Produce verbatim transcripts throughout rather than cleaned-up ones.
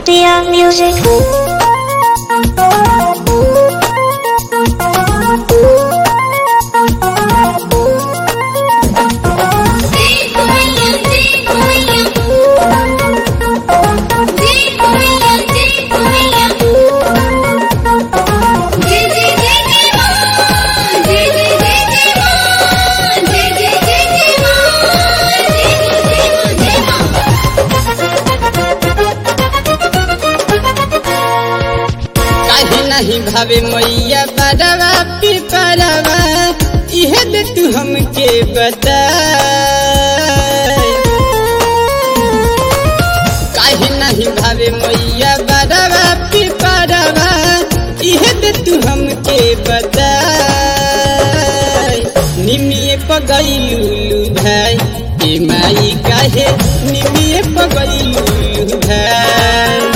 Dear Music. नहीं भावे मैया बड़वा पिपरवा इहे दे तू हमके बता काहे नहीं भावे मैया बड़वा पिपरवा इहे दे तू हमके बता निमिये पगैलू भाई ए माई काहे निमिये पगैलू भाई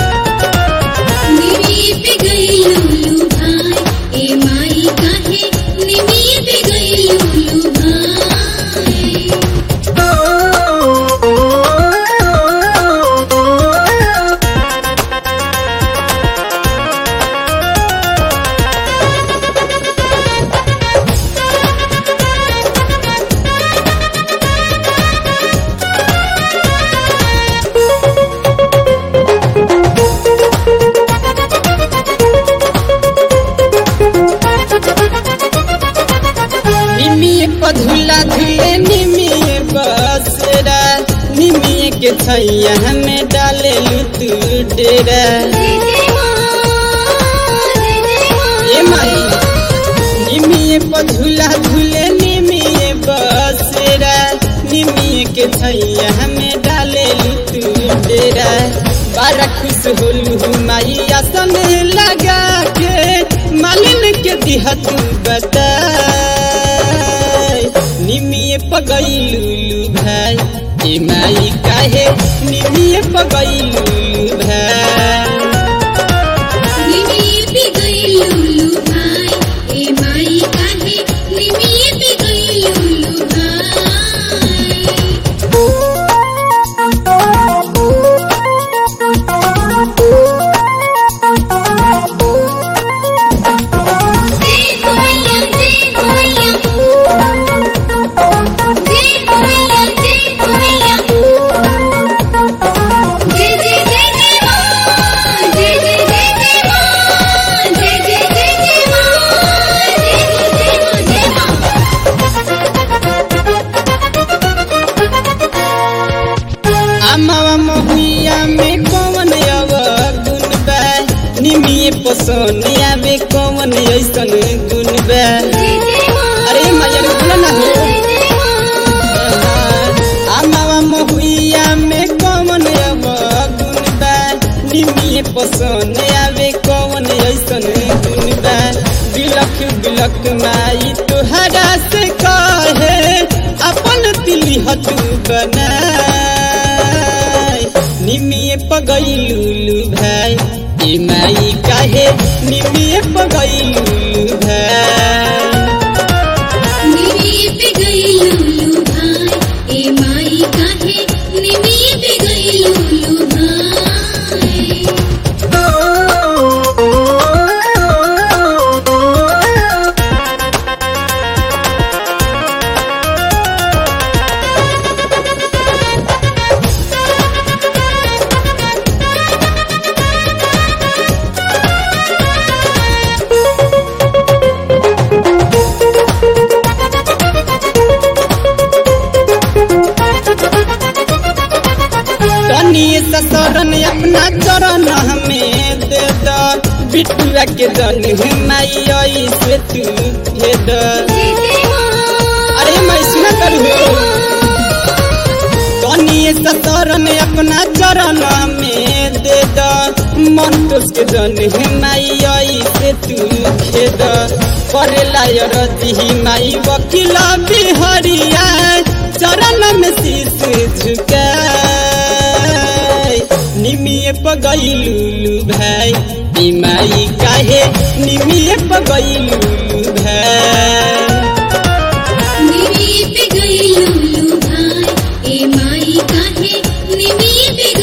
धुला धुले निमिये बसरा निमिये के छैया हमें डाले लुतू डेरा ये माई निमिये पधुला धुले निमिये बसरा निमिये के छैया हमें डाले लुतू डेरा बारा खुश होलू माई आसन लगा के मालिन के दिहा तू बता निमिये पगैलू भाई ए माई काहे निमिये पगैलू भाई निमिये पगैलू भाई ए माई काहे निमिये पगैलू निमिये पसोनिया में कौन ऐसन गुण बा अरे मैया गुण ना हो आमावा महुइया में कौन अब गुण बा निमिये पसोनिया में कौन ऐसन गुण बा बिलख बिलख माई तुहरा से कहे अपन तिली हतू बना निमिये पगैलू भाई ए माई काहे निमिये पगैलू भाई निमिये पगैलू भाई ए माई काहे निमिये पगैलू भाई शरण अपना चरण हमें दे द बिटुआ के दन माई से तू दे द अरे मैं सुना करू कनिए शरण अपना चरण में दे द मन के दन माई से तू खेद करेला रही माई वकीला बिहरिया चरण में शीश झुका निमिये पगैलू भाई ए माई काहे निमिये पगैलू भाई निमिये पगैलू भाई ए माई काहे निमिये